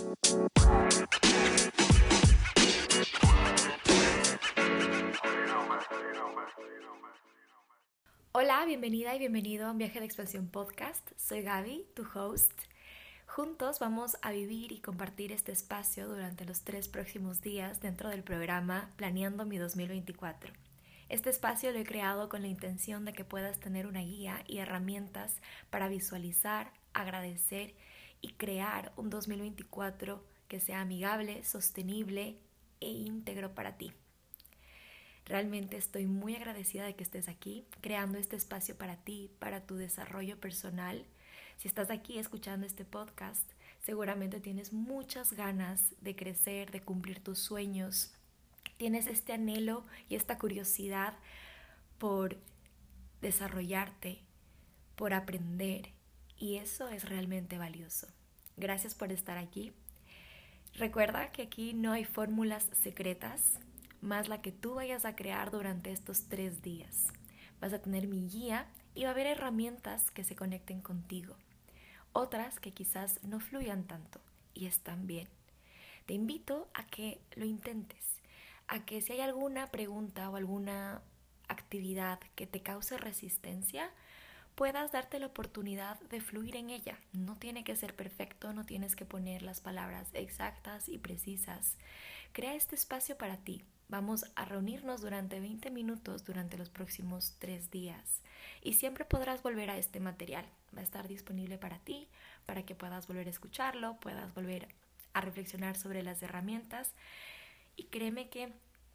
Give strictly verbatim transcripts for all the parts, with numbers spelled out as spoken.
Hola, bienvenida y bienvenido a un viaje de expansión podcast. Soy Gaby, tu host. Juntos vamos a vivir y compartir este espacio durante los tres próximos días dentro del programa Planeando mi dos mil veinticuatro. Este espacio lo he creado con la intención de que puedas tener una guía y herramientas para visualizar, agradecer y crear un dos mil veinticuatro que sea amigable, sostenible e íntegro para ti. Realmente estoy muy agradecida de que estés aquí, creando este espacio para ti, para tu desarrollo personal. Si estás aquí escuchando este podcast, seguramente tienes muchas ganas de crecer, de cumplir tus sueños. Tienes este anhelo y esta curiosidad por desarrollarte, por aprender, y eso es realmente valioso. Gracias por estar aquí. Recuerda que aquí no hay fórmulas secretas, más la que tú vayas a crear durante estos tres días. Vas a tener mi guía y va a haber herramientas que se conecten contigo. Otras que quizás no fluyan tanto y están bien. Te invito a que lo intentes, a que si hay alguna pregunta o alguna actividad que te cause resistencia, puedas darte la oportunidad de fluir en ella. No tiene que ser perfecto, no tienes que poner las palabras exactas y precisas. Crea este espacio para ti. Vamos a reunirnos durante veinte minutos durante los próximos tres días y siempre podrás volver a este material. Va a estar disponible para ti, para que puedas volver a escucharlo, puedas volver a reflexionar sobre las herramientas y créeme que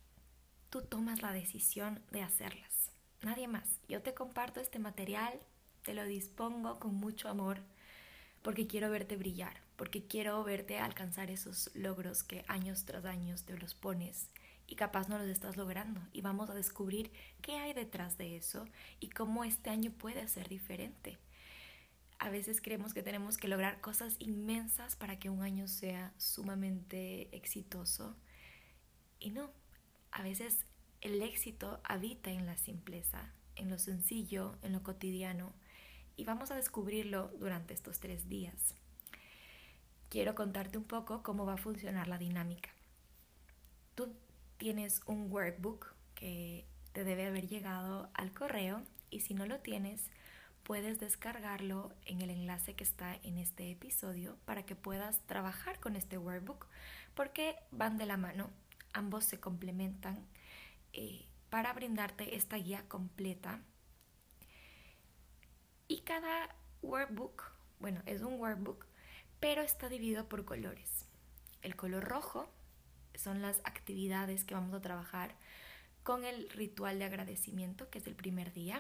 tú tomas la decisión de hacerlas. Nadie más. Yo te comparto este material, te lo dispongo con mucho amor porque quiero verte brillar, porque quiero verte alcanzar esos logros que años tras años te los pones y capaz no los estás logrando, y vamos a descubrir qué hay detrás de eso y cómo este año puede ser diferente. A veces creemos que tenemos que lograr cosas inmensas para que un año sea sumamente exitoso y no, a veces el éxito habita en la simpleza, en lo sencillo, en lo cotidiano, y vamos a descubrirlo durante estos tres días. Quiero contarte un poco cómo va a funcionar la dinámica. Tú tienes un workbook que te debe haber llegado al correo y si no lo tienes, puedes descargarlo en el enlace que está en este episodio para que puedas trabajar con este workbook porque van de la mano, ambos se complementan eh, para brindarte esta guía completa. Y cada workbook, bueno, es un workbook, pero está dividido por colores. El color rojo son las actividades que vamos a trabajar con el ritual de agradecimiento, que es el primer día.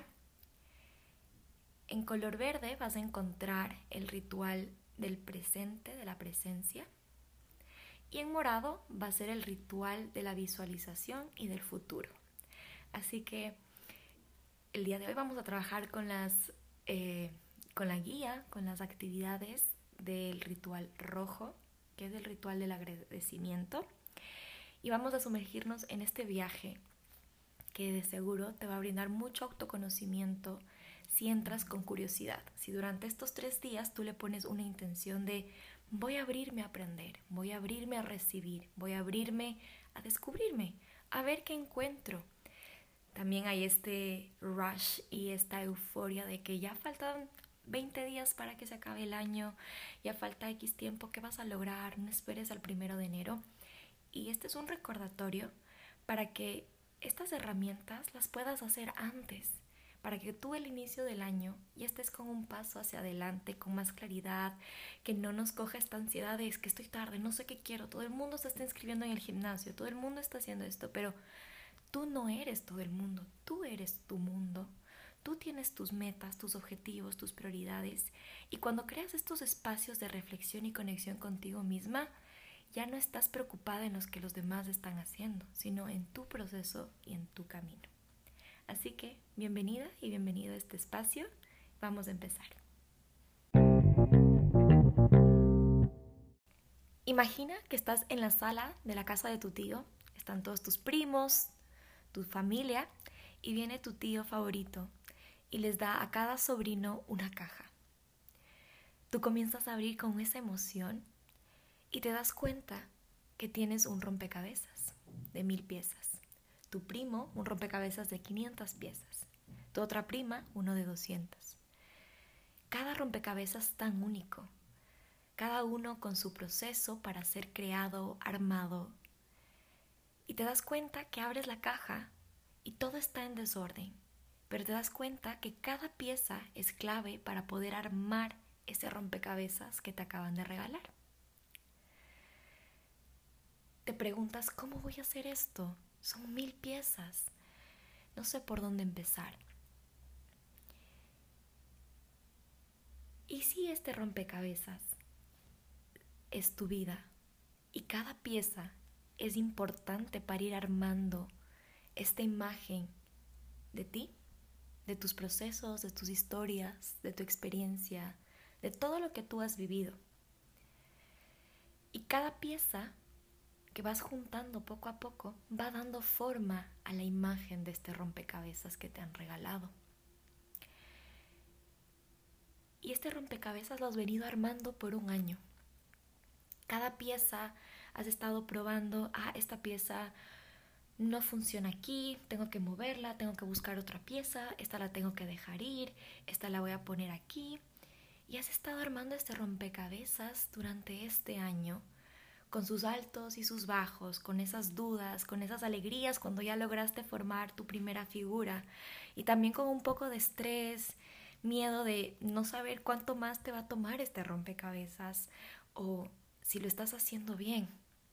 En color verde vas a encontrar el ritual del presente, de la presencia. Y en morado va a ser el ritual de la visualización y del futuro. Así que el día de hoy vamos a trabajar con las eh, con la guía, con las actividades del ritual rojo, que es el ritual del agradecimiento. Y vamos a sumergirnos en este viaje que de seguro te va a brindar mucho autoconocimiento si entras con curiosidad. Si durante estos tres días tú le pones una intención de voy a abrirme a aprender, voy a abrirme a recibir, voy a abrirme a descubrirme, a ver qué encuentro. También hay este rush y esta euforia de que ya faltan veinte días para que se acabe el año, ya falta X tiempo, ¿qué vas a lograr? No esperes al primero de enero. Y este es un recordatorio para que estas herramientas las puedas hacer antes, para que tú el inicio del año ya estés con un paso hacia adelante, con más claridad, que no nos coja esta ansiedad de es que estoy tarde, no sé qué quiero, todo el mundo se está inscribiendo en el gimnasio, todo el mundo está haciendo esto, pero tú no eres todo el mundo, tú eres tu mundo. Tú tienes tus metas, tus objetivos, tus prioridades, y cuando creas estos espacios de reflexión y conexión contigo misma, ya no estás preocupada en lo que los demás están haciendo, sino en tu proceso y en tu camino. Así que, bienvenida y bienvenido a este espacio. Vamos a empezar. Imagina que estás en la sala de la casa de tu tío. Están todos tus primos, tu familia, y viene tu tío favorito y les da a cada sobrino una caja. Tú comienzas a abrir con esa emoción y te das cuenta que tienes un rompecabezas de mil piezas. Tu primo, un rompecabezas de quinientas piezas. Tu otra prima, uno de doscientas. Cada rompecabezas tan único, cada uno con su proceso para ser creado, armado. Y te das cuenta que abres la caja y todo está en desorden, pero te das cuenta que cada pieza es clave para poder armar ese rompecabezas que te acaban de regalar. Te preguntas, ¿cómo voy a hacer esto? Son mil piezas. No sé por dónde empezar. ¿Y si este rompecabezas es tu vida y cada pieza es importante para ir armando esta imagen de ti, de tus procesos, de tus historias, de tu experiencia, de todo lo que tú has vivido? Y cada pieza que vas juntando poco a poco va dando forma a la imagen de este rompecabezas que te han regalado. Y este rompecabezas lo has venido armando por un año. Cada pieza has estado probando, ah, esta pieza no funciona aquí, tengo que moverla, tengo que buscar otra pieza, esta la tengo que dejar ir, esta la voy a poner aquí. Y has estado armando este rompecabezas durante este año, con sus altos y sus bajos, con esas dudas, con esas alegrías cuando ya lograste formar tu primera figura, y también con un poco de estrés, miedo de no saber cuánto más te va a tomar este rompecabezas o si lo estás haciendo bien.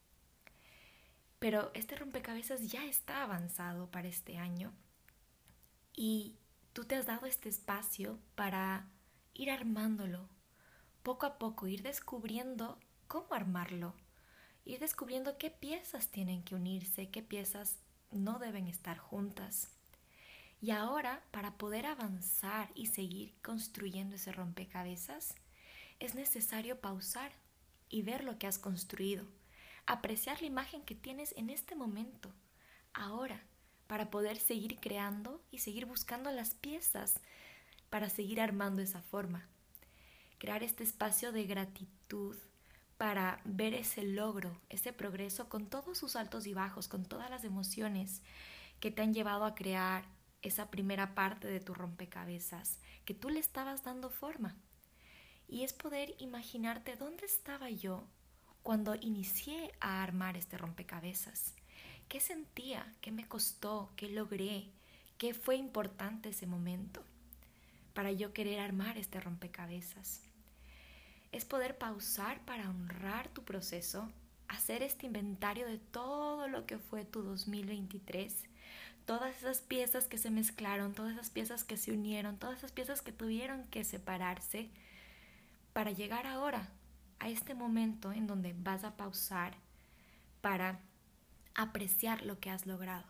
Pero este rompecabezas ya está avanzado para este año y tú te has dado este espacio para ir armándolo, poco a poco, ir descubriendo cómo armarlo, ir descubriendo qué piezas tienen que unirse, qué piezas no deben estar juntas. Y ahora, para poder avanzar y seguir construyendo ese rompecabezas, es necesario pausar y ver lo que has construido, apreciar la imagen que tienes en este momento, ahora, para poder seguir creando y seguir buscando las piezas para seguir armando esa forma. Crear este espacio de gratitud para ver ese logro, ese progreso con todos sus altos y bajos, con todas las emociones que te han llevado a crear esa primera parte de tu rompecabezas, que tú le estabas dando forma. Y es poder imaginarte dónde estaba yo cuando inicié a armar este rompecabezas. ¿Qué sentía? ¿Qué me costó? ¿Qué logré? ¿Qué fue importante ese momento para yo querer armar este rompecabezas? Es poder pausar para honrar tu proceso, hacer este inventario de todo lo que fue tu dos mil veintitrés, todas esas piezas que se mezclaron, todas esas piezas que se unieron, todas esas piezas que tuvieron que separarse para llegar ahora a este momento en donde vas a pausar para apreciar lo que has logrado.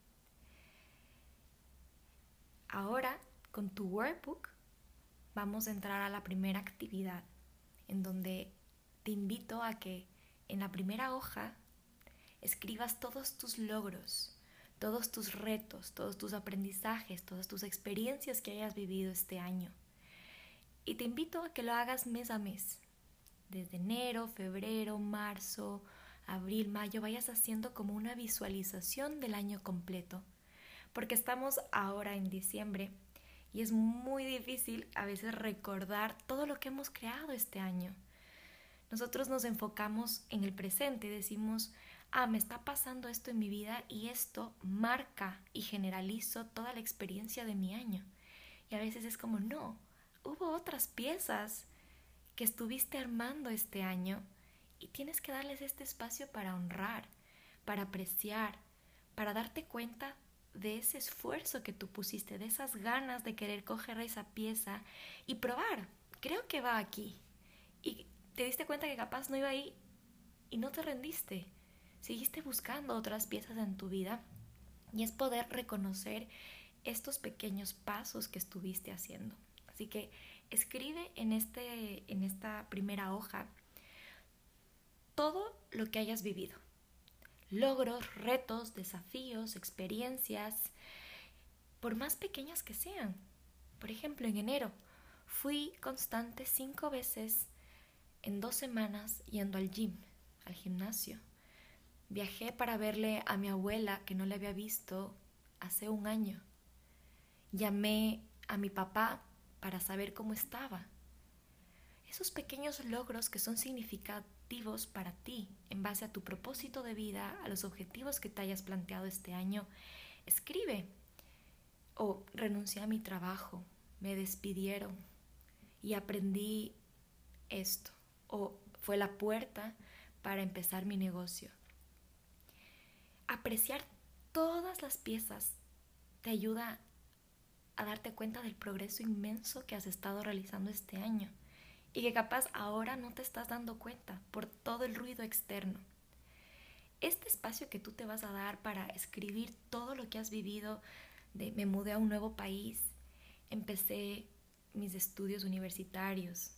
Ahora, con tu workbook, vamos a entrar a la primera actividad, en donde te invito a que en la primera hoja escribas todos tus logros, todos tus retos, todos tus aprendizajes, todas tus experiencias que hayas vivido este año. Y te invito a que lo hagas mes a mes. Desde enero, febrero, marzo, abril, mayo, vayas haciendo como una visualización del año completo. Porque estamos ahora en diciembre y es muy difícil a veces recordar todo lo que hemos creado este año. Nosotros nos enfocamos en el presente y decimos, ah, me está pasando esto en mi vida y esto marca y generalizo toda la experiencia de mi año. Y a veces es como, no, hubo otras piezas que estuviste armando este año y tienes que darles este espacio para honrar, para apreciar, para darte cuenta de ese esfuerzo que tú pusiste, de esas ganas de querer coger esa pieza y probar, creo que va aquí. Y te diste cuenta que capaz no iba ahí y no te rendiste. Seguiste buscando otras piezas en tu vida y es poder reconocer estos pequeños pasos que estuviste haciendo. Así que escribe en, este, en esta primera hoja todo lo que hayas vivido. Logros, retos, desafíos, experiencias, por más pequeñas que sean. Por ejemplo, en enero fui constante cinco veces en dos semanas yendo al gym. al gimnasio. Viajé para verle a mi abuela que no le había visto hace un año. Llamé a mi papá para saber cómo estaba. Esos pequeños logros que son significativos para ti en base a tu propósito de vida, a los objetivos que te hayas planteado este año, escribe. O renuncié a mi trabajo, me despidieron y aprendí esto. O fue la puerta para empezar mi negocio. Apreciar todas las piezas te ayuda a darte cuenta del progreso inmenso que has estado realizando este año y que capaz ahora no te estás dando cuenta por todo el ruido externo. Este espacio que tú te vas a dar para escribir todo lo que has vivido, de me mudé a un nuevo país, empecé mis estudios universitarios,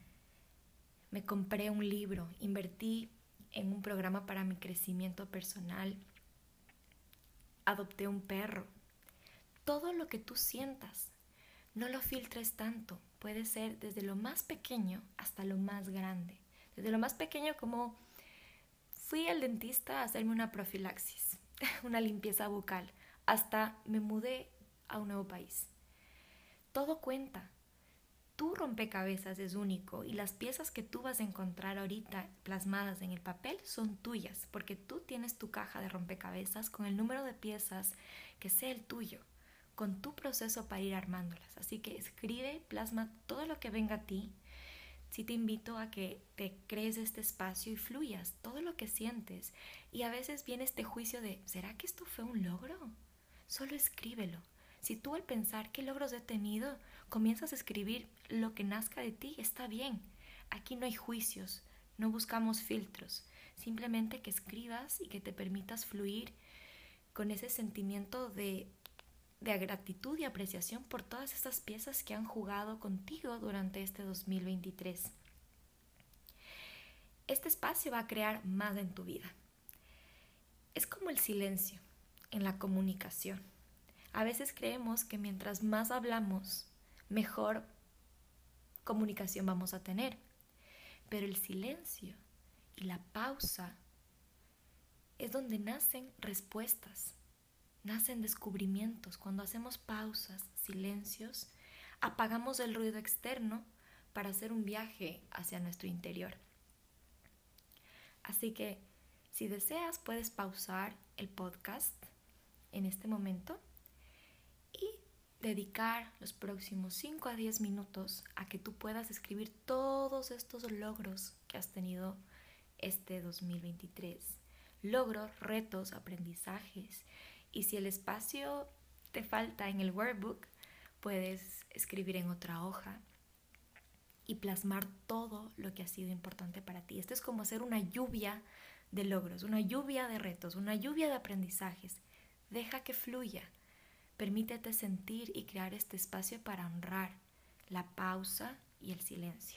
me compré un libro, invertí en un programa para mi crecimiento personal, adopté un perro. Todo lo que tú sientas, no lo filtres tanto. Puede ser desde lo más pequeño hasta lo más grande. Desde lo más pequeño como fui al dentista a hacerme una profilaxis, una limpieza bucal, hasta me mudé a un nuevo país. Todo cuenta. Tu rompecabezas es único y las piezas que tú vas a encontrar ahorita plasmadas en el papel son tuyas, porque tú tienes tu caja de rompecabezas con el número de piezas que sea el tuyo, con tu proceso para ir armándolas. Así que escribe, plasma todo lo que venga a ti. Sí te invito a que te crees este espacio y fluyas todo lo que sientes. Y a veces viene este juicio de, ¿será que esto fue un logro? Solo escríbelo. Si tú al pensar qué logros he tenido, comienzas a escribir lo que nazca de ti, está bien. Aquí no hay juicios, no buscamos filtros. Simplemente que escribas y que te permitas fluir con ese sentimiento de, de gratitud y apreciación por todas estas piezas que han jugado contigo durante este dos mil veintitrés. Este espacio va a crear más en tu vida. Es como el silencio en la comunicación. A veces creemos que mientras más hablamos, mejor comunicación vamos a tener. Pero el silencio y la pausa es donde nacen respuestas, nacen descubrimientos. Cuando hacemos pausas, silencios, apagamos el ruido externo para hacer un viaje hacia nuestro interior. Así que, si deseas, puedes pausar el podcast en este momento y dedicar los próximos cinco a diez minutos a que tú puedas escribir todos estos logros que has tenido este dos mil veintitrés. Logros, retos, aprendizajes. Y si el espacio te falta en el workbook, puedes escribir en otra hoja y plasmar todo lo que ha sido importante para ti. Esto es como hacer una lluvia de logros, una lluvia de retos, una lluvia de aprendizajes. Deja que fluya. Permítete sentir y crear este espacio para honrar la pausa y el silencio.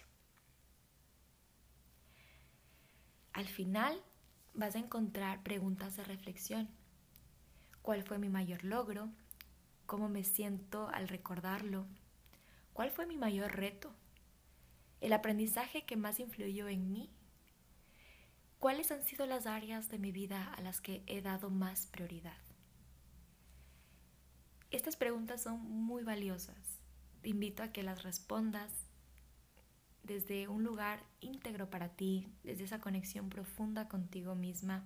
Al final vas a encontrar preguntas de reflexión. ¿Cuál fue mi mayor logro? ¿Cómo me siento al recordarlo? ¿Cuál fue mi mayor reto? ¿El aprendizaje que más influyó en mí? ¿Cuáles han sido las áreas de mi vida a las que he dado más prioridad? Estas preguntas son muy valiosas. Te invito a que las respondas desde un lugar íntegro para ti, desde esa conexión profunda contigo misma.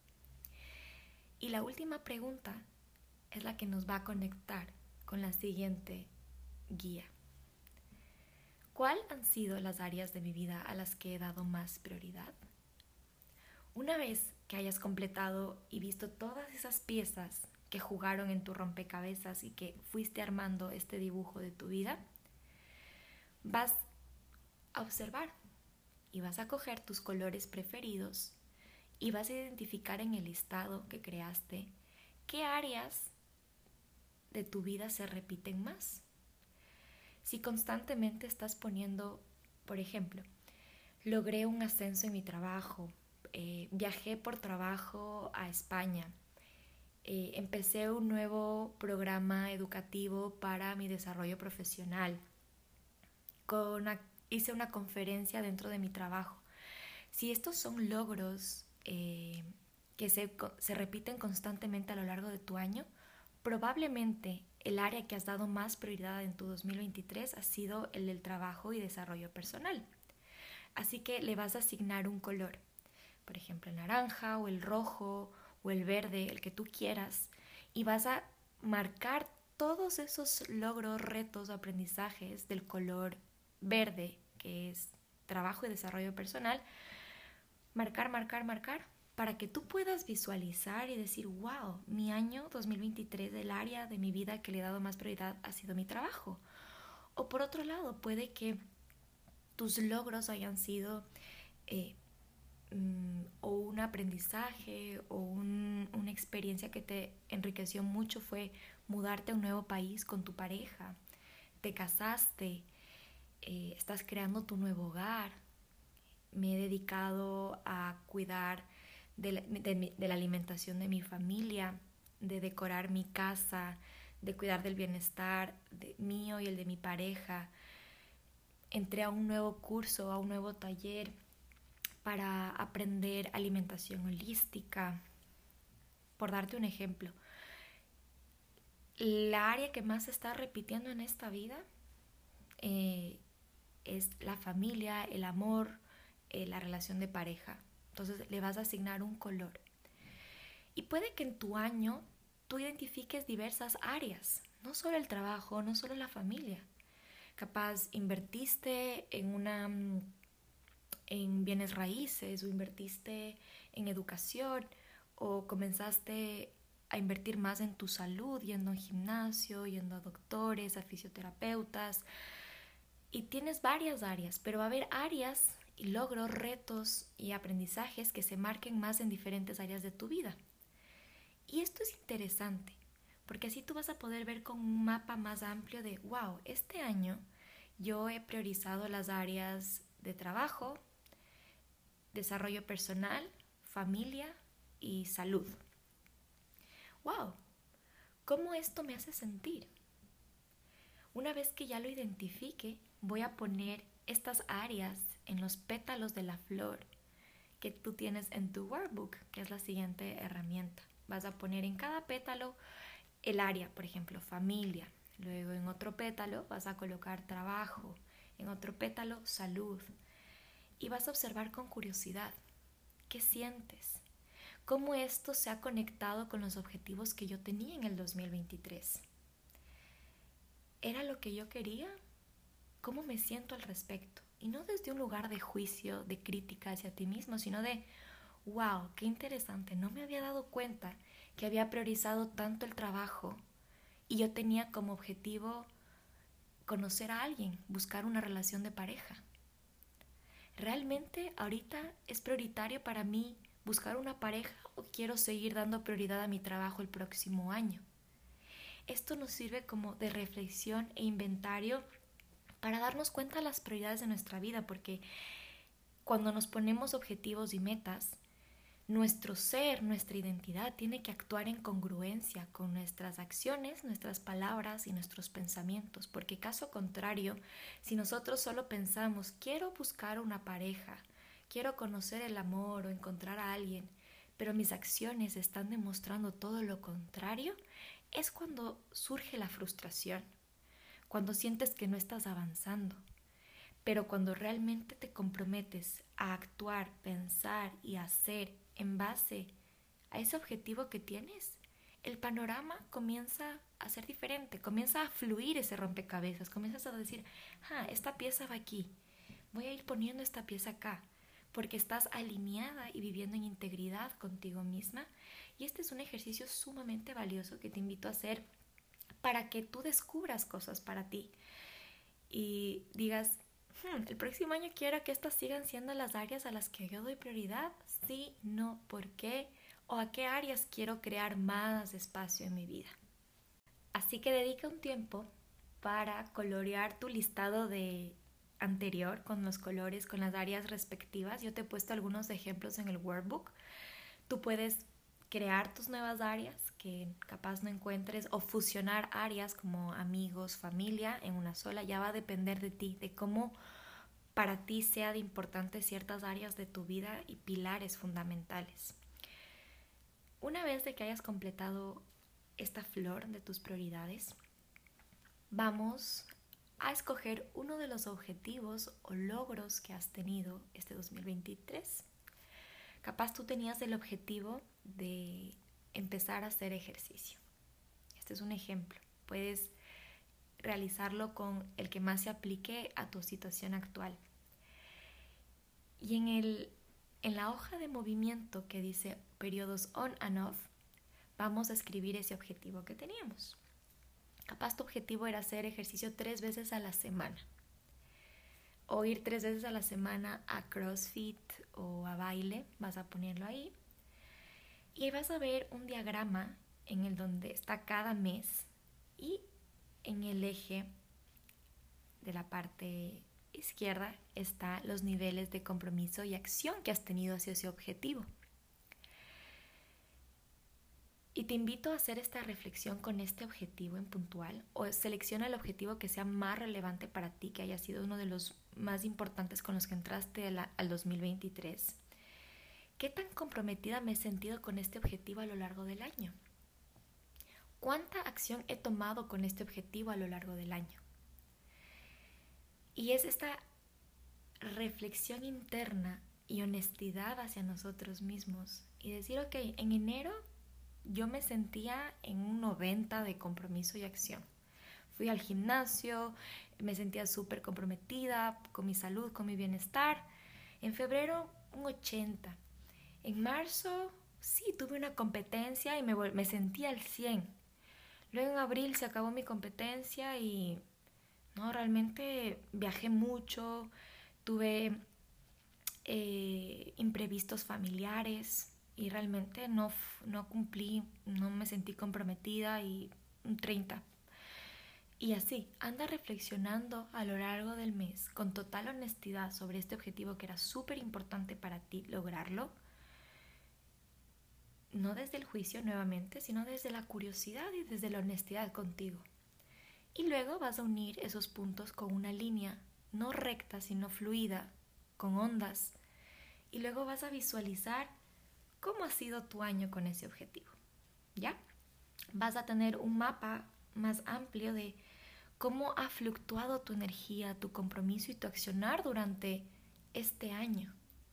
Y la última pregunta es la que nos va a conectar con la siguiente guía. ¿Cuáles han sido las áreas de mi vida a las que he dado más prioridad? Una vez que hayas completado y visto todas esas piezas que jugaron en tu rompecabezas y que fuiste armando este dibujo de tu vida, vas a observar y vas a coger tus colores preferidos y vas a identificar en el listado que creaste qué áreas de tu vida se repiten más. Si constantemente estás poniendo, por ejemplo, logré un ascenso en mi trabajo, eh, viajé por trabajo a España, eh, empecé un nuevo programa educativo para mi desarrollo profesional, con una, hice una conferencia dentro de mi trabajo. Si estos son logros eh, que se, se repiten constantemente a lo largo de tu año, probablemente el área que has dado más prioridad en tu dos mil veintitrés ha sido el del trabajo y desarrollo personal. Así que le vas a asignar un color, por ejemplo el naranja o el rojo o el verde, el que tú quieras, y vas a marcar todos esos logros, retos, aprendizajes del color verde, que es trabajo y desarrollo personal, marcar, marcar, marcar, para que tú puedas visualizar y decir, wow, mi año dos mil veintitrés, el área de mi vida que le he dado más prioridad ha sido mi trabajo. O por otro lado, puede que tus logros hayan sido eh, mm, o un aprendizaje o un, una experiencia que te enriqueció mucho fue mudarte a un nuevo país con tu pareja, te casaste, eh, estás creando tu nuevo hogar. Me he dedicado a cuidar de la, de, de la alimentación de mi familia, de decorar mi casa, de cuidar del bienestar de, mío y el de mi pareja. Entré a un nuevo curso, a un nuevo taller para aprender alimentación holística. Por darte un ejemplo, la área que más se está repitiendo en esta vida eh, es la familia, el amor, eh, la relación de pareja. Entonces le vas a asignar un color. Y puede que en tu año tú identifiques diversas áreas, no solo el trabajo, no solo la familia. Capaz invertiste en una en bienes raíces o invertiste en educación o comenzaste a invertir más en tu salud, yendo al gimnasio, yendo a doctores, a fisioterapeutas, y tienes varias áreas, pero va a haber áreas y logros, retos y aprendizajes que se marquen más en diferentes áreas de tu vida. Y esto es interesante, porque así tú vas a poder ver con un mapa más amplio de, wow, este año yo he priorizado las áreas de trabajo, desarrollo personal, familia y salud. ¡Wow! ¿Cómo esto me hace sentir? Una vez que ya lo identifique, voy a poner estas áreas en los pétalos de la flor que tú tienes en tu workbook, que es la siguiente herramienta. Vas a poner en cada pétalo el área, por ejemplo, familia. Luego en otro pétalo vas a colocar trabajo, en otro pétalo salud. Y vas a observar con curiosidad qué sientes, cómo esto se ha conectado con los objetivos que yo tenía en el dos mil veintitrés. ¿Era lo que yo quería? ¿Cómo me siento al respecto? Y no desde un lugar de juicio, de crítica hacia ti mismo, sino de, wow, qué interesante, no me había dado cuenta que había priorizado tanto el trabajo y yo tenía como objetivo conocer a alguien, buscar una relación de pareja. ¿Realmente ahorita es prioritario para mí buscar una pareja o quiero seguir dando prioridad a mi trabajo el próximo año? Esto nos sirve como de reflexión e inventario para darnos cuenta de las prioridades de nuestra vida, porque cuando nos ponemos objetivos y metas, nuestro ser, nuestra identidad tiene que actuar en congruencia con nuestras acciones, nuestras palabras y nuestros pensamientos, porque caso contrario, si nosotros solo pensamos, quiero buscar una pareja, quiero conocer el amor o encontrar a alguien, pero mis acciones están demostrando todo lo contrario, es cuando surge la frustración, cuando sientes que no estás avanzando. Pero cuando realmente te comprometes a actuar, pensar y hacer en base a ese objetivo que tienes, el panorama comienza a ser diferente, comienza a fluir ese rompecabezas, comienzas a decir, ah, esta pieza va aquí, voy a ir poniendo esta pieza acá, porque estás alineada y viviendo en integridad contigo misma. Y este es un ejercicio sumamente valioso que te invito a hacer para que tú descubras cosas para ti y digas, hmm, el próximo año quiero que estas sigan siendo las áreas a las que yo doy prioridad, sí, no, ¿por qué? O a qué áreas quiero crear más espacio en mi vida. Así que dedica un tiempo para colorear tu listado de anterior con los colores, con las áreas respectivas. Yo te he puesto algunos ejemplos en el workbook. Tú puedes crear tus nuevas áreas que capaz no encuentres o fusionar áreas como amigos, familia en una sola. Ya va a depender de ti, de cómo para ti sea de importante ciertas áreas de tu vida y pilares fundamentales. Una vez de que hayas completado esta flor de tus prioridades, vamos a escoger uno de los objetivos o logros que has tenido este dos mil veintitrés. Capaz tú tenías el objetivo de empezar a hacer ejercicio. Este es un ejemplo. Puedes realizarlo con el que más se aplique a tu situación actual. Y en, el, en la hoja de movimiento que dice periodos on and off, vamos a escribir ese objetivo que teníamos. Capaz tu objetivo era hacer ejercicio tres veces a la semana. O ir tres veces a la semana a CrossFit o a baile, vas a ponerlo ahí. Y vas a ver un diagrama en el donde está cada mes y en el eje de la parte izquierda están los niveles de compromiso y acción que has tenido hacia ese objetivo. Y te invito a hacer esta reflexión con este objetivo en puntual, o selecciona el objetivo que sea más relevante para ti, que haya sido uno de los más importantes con los que entraste al dos mil veintitrés. ¿Qué tan comprometida me he sentido con este objetivo a lo largo del año? ¿Cuánta acción he tomado con este objetivo a lo largo del año? Y es esta reflexión interna y honestidad hacia nosotros mismos y decir, ok, en enero yo me sentía en un noventa de compromiso y acción. Fui al gimnasio, me sentía súper comprometida con mi salud, con mi bienestar. En febrero, un ochenta. En marzo, sí, tuve una competencia y me, me sentía al cien. Luego en abril se acabó mi competencia y no, realmente viajé mucho, tuve eh, imprevistos familiares. Y realmente no, no cumplí, no me sentí comprometida y un treinta. Y así, anda reflexionando a lo largo del mes con total honestidad sobre este objetivo que era súper importante para ti lograrlo. No desde el juicio nuevamente, sino desde la curiosidad y desde la honestidad contigo. Y luego vas a unir esos puntos con una línea, no recta, sino fluida, con ondas. Y luego vas a visualizar ¿cómo ha sido tu año con ese objetivo? ¿Ya? Vas a tener un mapa más amplio de cómo ha fluctuado tu energía, tu compromiso y tu accionar durante este año.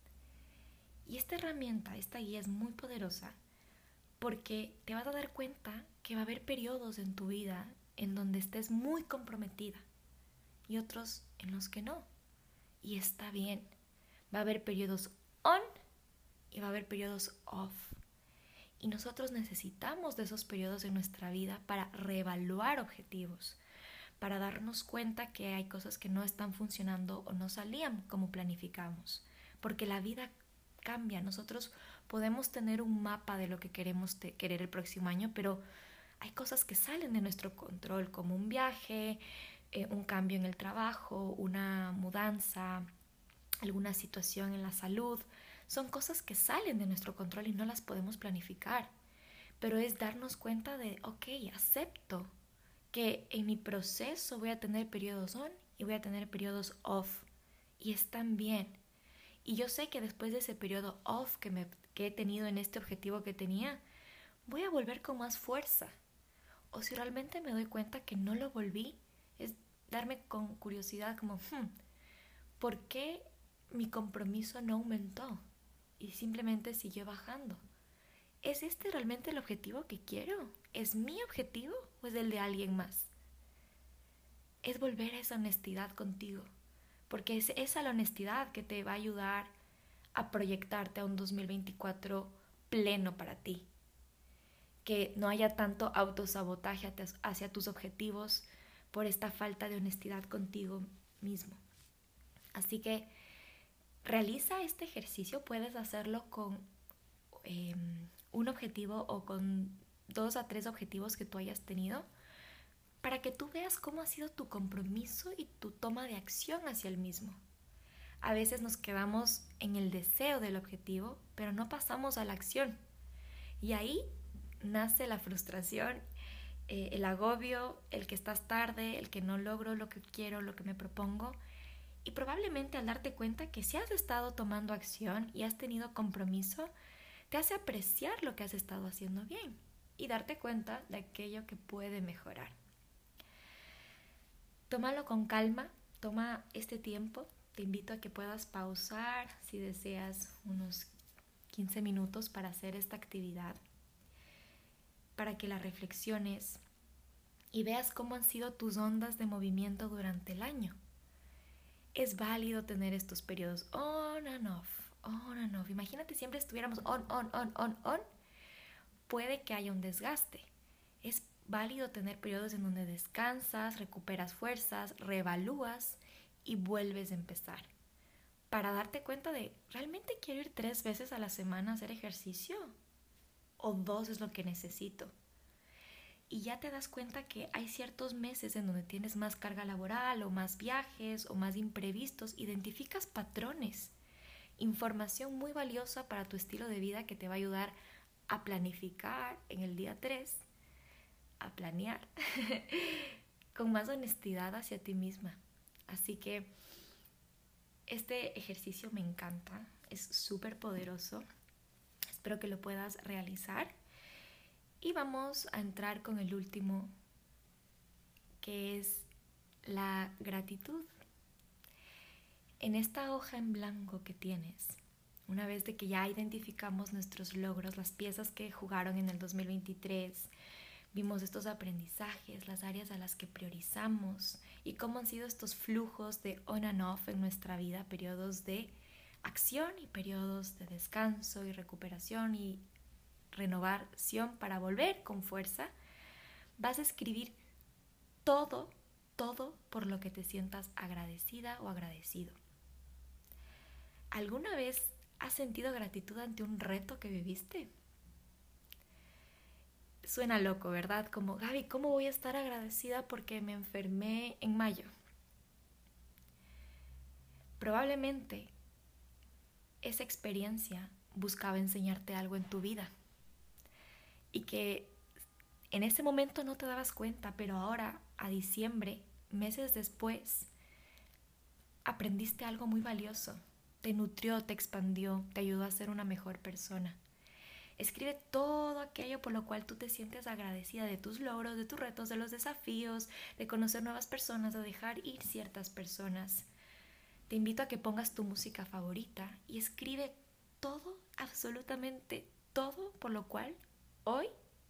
Y esta herramienta, esta guía es muy poderosa porque te vas a dar cuenta que va a haber periodos en tu vida en donde estés muy comprometida y otros en los que no. Y está bien. Va a haber periodos on y va a haber periodos off. Y nosotros necesitamos de esos periodos en nuestra vida para reevaluar objetivos, para darnos cuenta que hay cosas que no están funcionando o no salían como planificamos. Porque la vida cambia. Nosotros podemos tener un mapa de lo que queremos te- querer el próximo año, pero hay cosas que salen de nuestro control, como un viaje, eh, un cambio en el trabajo, una mudanza, alguna situación en la salud. Son cosas que salen de nuestro control y no las podemos planificar. Pero es darnos cuenta de, ok, acepto que en mi proceso voy a tener periodos on y voy a tener periodos off. Y están bien. Y yo sé que después de ese periodo off que, me, que he tenido en este objetivo que tenía, voy a volver con más fuerza. O si realmente me doy cuenta que no lo volví, es darme con curiosidad como, hmm, ¿por qué mi compromiso no aumentó? Y simplemente siguió bajando. ¿Es este realmente el objetivo que quiero? ¿Es mi objetivo o es el de alguien más? Es volver a esa honestidad contigo, porque es esa la honestidad que te va a ayudar a proyectarte a un dos mil veinticuatro pleno para ti. Que no haya tanto autosabotaje hacia tus objetivos por esta falta de honestidad contigo mismo. Así que realiza este ejercicio, puedes hacerlo con eh, un objetivo o con dos a tres objetivos que tú hayas tenido para que tú veas cómo ha sido tu compromiso y tu toma de acción hacia el mismo. A veces nos quedamos en el deseo del objetivo, pero no pasamos a la acción. Y ahí nace la frustración, eh, el agobio, el que estás tarde, el que no logro lo que quiero, lo que me propongo. Y probablemente al darte cuenta que si has estado tomando acción y has tenido compromiso, te hace apreciar lo que has estado haciendo bien y darte cuenta de aquello que puede mejorar. Tómalo con calma, toma este tiempo. Te invito a que puedas pausar si deseas unos quince minutos para hacer esta actividad, para que la reflexiones y veas cómo han sido tus ondas de movimiento durante el año. Es válido tener estos periodos on and off, on and off. Imagínate siempre estuviéramos on, on, on, on, on. Puede que haya un desgaste. Es válido tener periodos en donde descansas, recuperas fuerzas, reevalúas y vuelves a empezar. Para darte cuenta de, ¿realmente quiero ir tres veces a la semana a hacer ejercicio? ¿O dos es lo que necesito? Y ya te das cuenta que hay ciertos meses en donde tienes más carga laboral o más viajes o más imprevistos. Identificas patrones, información muy valiosa para tu estilo de vida que te va a ayudar a planificar en el día tres, a planear con más honestidad hacia ti misma. Así que este ejercicio me encanta, es súper poderoso. Espero que lo puedas realizar. Y vamos a entrar con el último, que es la gratitud. En esta hoja en blanco que tienes, una vez de que ya identificamos nuestros logros, las piezas que jugaron en el dos mil veintitrés, vimos estos aprendizajes, las áreas a las que priorizamos y cómo han sido estos flujos de on and off en nuestra vida, periodos de acción y periodos de descanso y recuperación y renovación para volver con fuerza. Vas a escribir todo, todo por lo que te sientas agradecida o agradecido. ¿Alguna vez has sentido gratitud ante un reto que viviste? Suena loco, ¿verdad? Como, Gaby, ¿cómo voy a estar agradecida porque me enfermé en mayo? Probablemente esa experiencia buscaba enseñarte algo en tu vida y que en ese momento no te dabas cuenta, pero ahora, a diciembre, meses después, aprendiste algo muy valioso. Te nutrió, te expandió, te ayudó a ser una mejor persona. Escribe todo aquello por lo cual tú te sientes agradecida, de tus logros, de tus retos, de los desafíos, de conocer nuevas personas, de dejar ir ciertas personas. Te invito a que pongas tu música favorita y escribe todo, absolutamente todo por lo cual hoy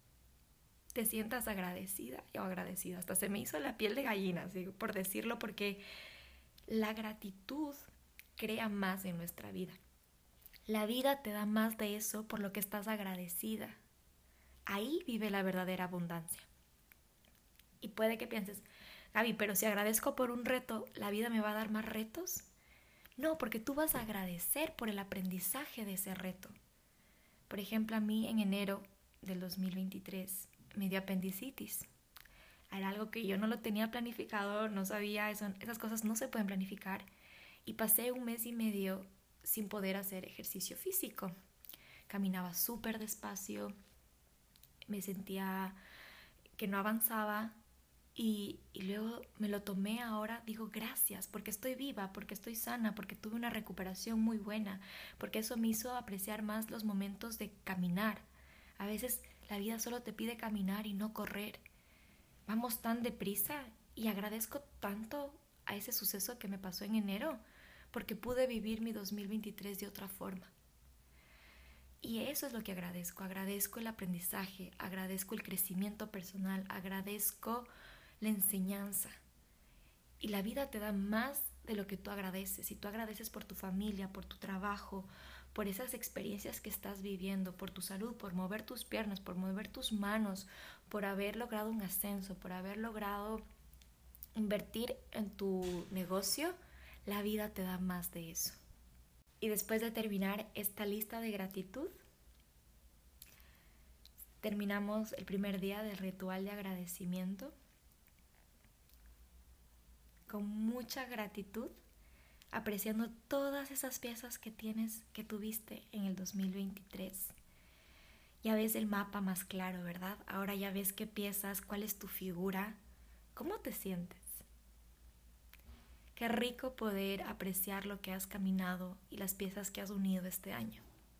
te sientas agradecida o agradecido. Hasta se me hizo la piel de gallina, ¿sí? Por decirlo, porque la gratitud crea más en nuestra vida. La vida te da más de eso por lo que estás agradecida. Ahí vive la verdadera abundancia. Y puede que pienses, Gaby, pero si agradezco por un reto, ¿la vida me va a dar más retos? No, porque tú vas a agradecer por el aprendizaje de ese reto. Por ejemplo, a mí en enero del dos mil veintitrés me dio apendicitis. Era algo que yo no lo tenía planificado, no sabía, eso, esas cosas no se pueden planificar. Y pasé un mes y medio sin poder hacer ejercicio físico. Caminaba súper despacio, me sentía que no avanzaba y, y luego me lo tomé ahora, digo gracias, porque estoy viva, porque estoy sana, porque tuve una recuperación muy buena, porque eso me hizo apreciar más los momentos de caminar. A veces la vida solo te pide caminar y no correr. Vamos tan deprisa y agradezco tanto a ese suceso que me pasó en enero, porque pude vivir mi dos mil veintitrés de otra forma. Y eso es lo que agradezco. Agradezco el aprendizaje, agradezco el crecimiento personal, agradezco la enseñanza. Y la vida te da más de lo que tú agradeces. Si tú agradeces por tu familia, por tu trabajo, por esas experiencias que estás viviendo, por tu salud, por mover tus piernas, por mover tus manos, por haber logrado un ascenso, por haber logrado invertir en tu negocio, la vida te da más de eso. Y después de terminar esta lista de gratitud, terminamos el primer día del ritual de agradecimiento con mucha gratitud, apreciando todas esas piezas que tienes, que tuviste en el dos mil veintitrés. Ya ves el mapa más claro, ¿verdad? Ahora ya ves qué piezas, cuál es tu figura, cómo te sientes. Qué rico poder apreciar lo que has caminado y las piezas que has unido este año.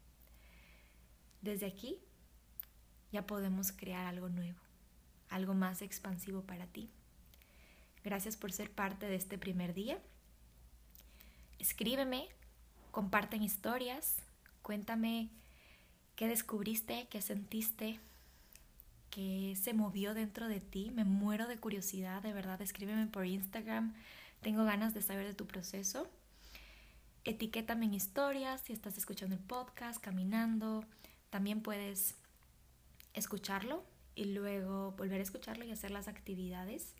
Desde aquí ya podemos crear algo nuevo, algo más expansivo para ti. Gracias por ser parte de este primer día. Escríbeme, comparten historias, cuéntame qué descubriste, qué sentiste, qué se movió dentro de ti. Me muero de curiosidad, de verdad. Escríbeme por Instagram. Tengo ganas de saber de tu proceso. Etiquétame en historias si estás escuchando el podcast, caminando. También puedes escucharlo y luego volver a escucharlo y hacer las actividades.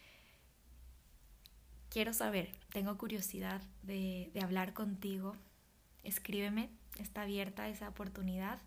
Quiero saber, tengo curiosidad de, de hablar contigo. Escríbeme, está abierta esa oportunidad.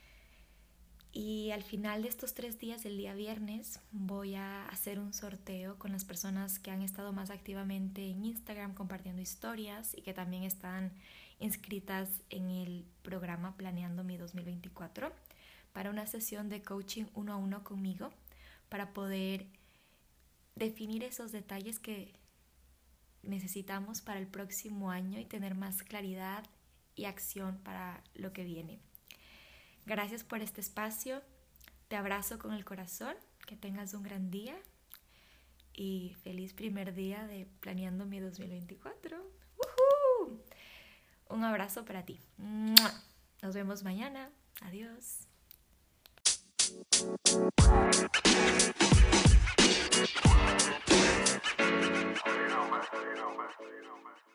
Y al final de estos tres días, el día viernes, voy a hacer un sorteo con las personas que han estado más activamente en Instagram compartiendo historias y que también están inscritas en el programa Planeando mi dos mil veinticuatro para una sesión de coaching uno a uno conmigo para poder definir esos detalles que necesitamos para el próximo año y tener más claridad y acción para lo que viene. Gracias por este espacio, te abrazo con el corazón, que tengas un gran día y feliz primer día de Planeando mi dos mil veinticuatro. ¡Woohoo! Un abrazo para ti. Nos vemos mañana. Adiós. You know, man. You know, man.